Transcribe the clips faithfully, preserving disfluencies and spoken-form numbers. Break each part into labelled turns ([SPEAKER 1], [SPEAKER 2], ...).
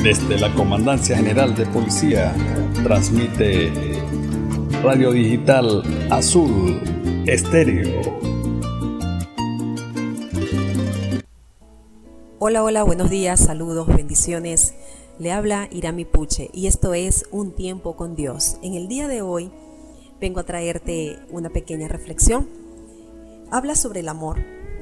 [SPEAKER 1] Desde la Comandancia General de Policía, transmite Radio Digital Azul Estéreo.
[SPEAKER 2] Hola, hola, buenos días, saludos, bendiciones. Le habla Irami Puche y esto es Un Tiempo con Dios. En el día de hoy vengo a traerte una pequeña reflexión. Habla sobre el amor.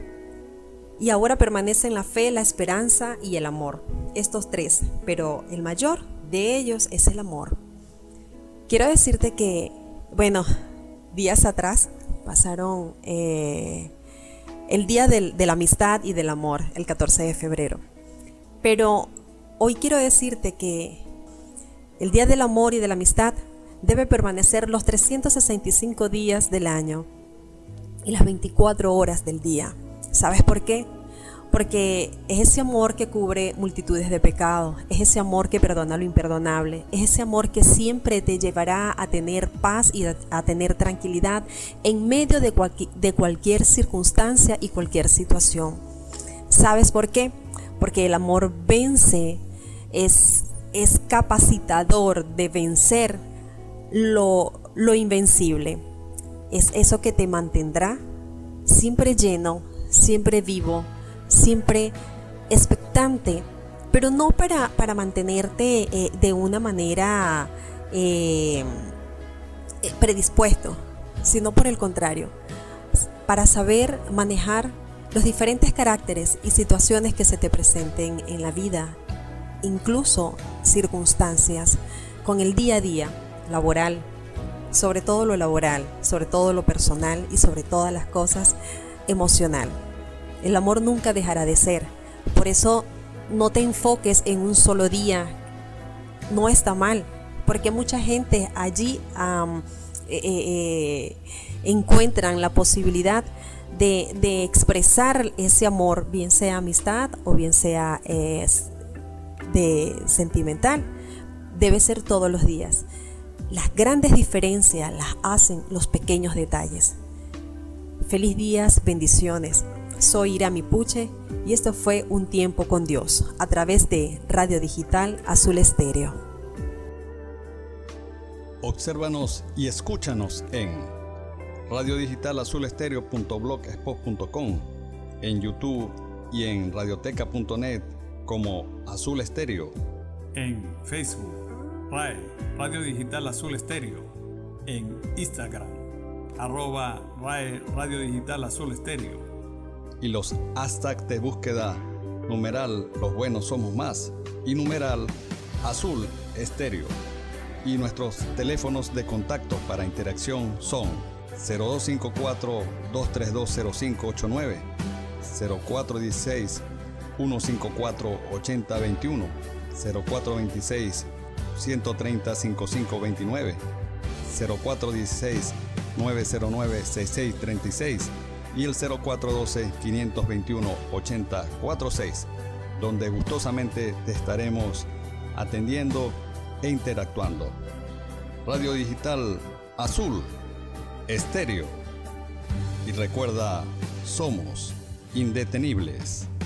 [SPEAKER 2] Y ahora permanecen la fe, la esperanza y el amor. Estos tres, pero el mayor de ellos es el amor. Quiero decirte que, bueno, días atrás pasaron eh, el día del, de la amistad y del amor, el catorce de febrero. Pero hoy quiero decirte que el día del amor y de la amistad debe permanecer los trescientos sesenta y cinco días del año y las veinticuatro horas del día. ¿Sabes por qué? Porque es ese amor que cubre multitudes de pecados, es ese amor que perdona lo imperdonable, es ese amor que siempre te llevará a tener paz y a, a tener tranquilidad en medio de, cual, de cualquier circunstancia y cualquier situación. ¿Sabes por qué? Porque el amor vence, es, es capacitador de vencer lo, lo invencible. Es eso que te mantendrá siempre lleno, siempre vivo, siempre expectante, pero no para, para mantenerte eh, de una manera eh, predispuesto, sino por el contrario, para saber manejar los diferentes caracteres y situaciones que se te presenten en la vida, incluso circunstancias, con el día a día laboral, sobre todo lo laboral, sobre todo lo personal y sobre todas las cosas emocional. El amor nunca dejará de ser. Por eso no te enfoques en un solo día. No está mal, porque mucha gente allí um, eh, eh, encuentran la posibilidad de, de expresar ese amor, bien sea amistad o bien sea eh, de sentimental. Debe ser todos los días. Las grandes diferencias las hacen los pequeños detalles. Feliz días, bendiciones. Soy Irami Puche y esto fue Un Tiempo con Dios a través de Radio Digital Azul Estéreo.
[SPEAKER 1] Obsérvanos y escúchanos en radio digital azul estéreo punto blogspot punto com, en YouTube y en radioteca punto net como Azul Estéreo.
[SPEAKER 3] En Facebook, R A E, Radio Digital Azul Estéreo. En Instagram, arroba R A E, Radio Digital Azul Estéreo.
[SPEAKER 1] Y los hashtags de búsqueda, numeral Los Buenos Somos Más y numeral Azul Estéreo. Y nuestros teléfonos de contacto para interacción son cero dos cinco cuatro, dos tres dos, cero cinco ocho nueve, cero cuatro uno seis, uno cinco cuatro, ocho cero dos uno, cero cuatro dos seis, uno tres cero, cinco cinco dos nueve, cero cuatro uno seis, nueve cero nueve, seis seis tres seis y el cero cuatro uno dos, cinco dos uno, ocho cero cuatro seis, donde gustosamente te estaremos atendiendo e interactuando. Radio Digital Azul Estéreo. Y recuerda, somos indetenibles.